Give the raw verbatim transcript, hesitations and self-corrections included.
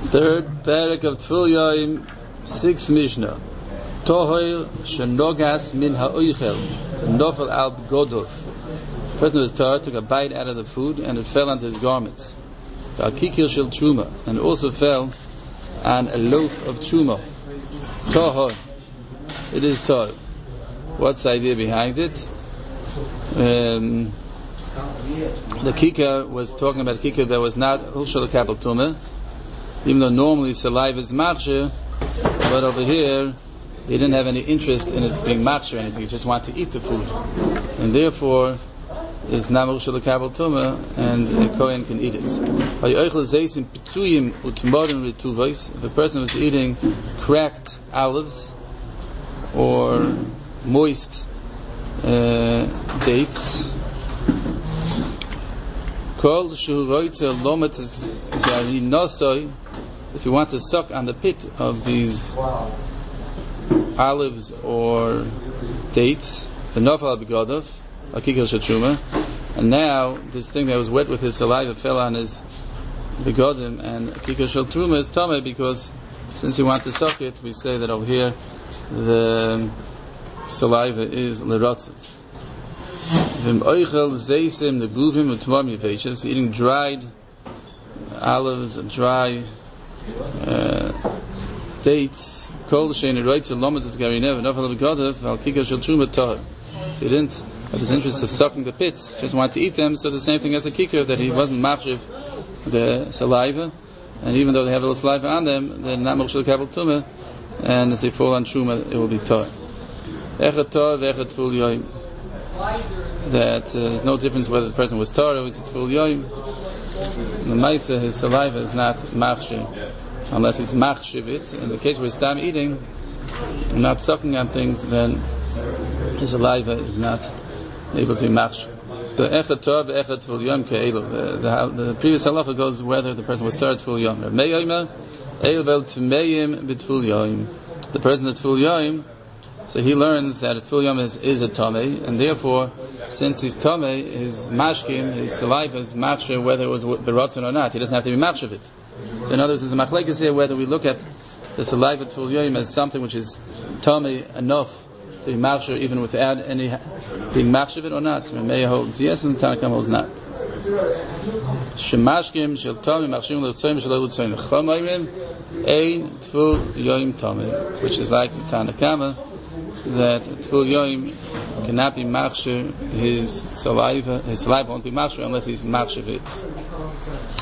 Third parak of Tfil Yoim, sixth Mishnah. Tohoir shenogas min ha'oichel nofel al b'godov. The person who was tar took a bite out of the food and it fell onto his garments. V'akikir shel truma, and also fell on a loaf of truma. Tohoir, it is tar. What's the idea behind it? Um, the kikar was talking about a kikar that was not hulshal kabel tumah, even though normally saliva is machshir, but over here he didn't have any interest in it being machshir or anything. He just wanted to eat the food, and therefore it's not hulshal kabel tumah, and a kohen can eat it. If a person was eating cracked olives or moist uh, dates, if you want to suck on the pit of these olives or dates, and now this thing that was wet with his saliva fell on his begodim, and kikar shel truma is tameh, because since he wants to suck it, we say that over here the saliva is l'ratzah. It's eating dried olives, dry uh, dates. He didn't have this interest of sucking the pits, just wanted to eat them, so the same thing as a kikar, that he wasn't machshiv the saliva, and even though they have a little saliva on them, they're not machshiv kabel tumah, and if they fall on truma, it will be tar. Echet tar ve'echet tfil yoim. That uh, there's no difference whether the person was tar or was tfil yoim. The maisa, his saliva is not machshiv, unless it's machshiv it. In the case where he's time eating, and not sucking on things, then his saliva is not able to be machshiv. The echet tar ve'echet tfil yoim ke'elu. The the previous halacha goes whether the person was tar or tfil yoim. Me'yoyma eil vel tmeyim b'tfil yoim. The person is tfil yoim, so he learns that a tfil yom is, is a tameh, and therefore, since he's tameh, his mashkim, his saliva is machsher whether it was beratzon or not. He doesn't have to be machsher of it. So in other words, there's a machlekes here whether we look at the saliva tfil yom as something which is tameh enough to be machsher even without any being machsher of it or not. Meir holds yes, and the Tanakam holds not. Shemashkim shel tameh machshim l'tzoyim shel l'tzoyim chomayim ein tfil yom tameh, which is like the Tanakama, that tfil yoim cannot be machsher his saliva, his saliva won't be machsher unless he's machsher of it.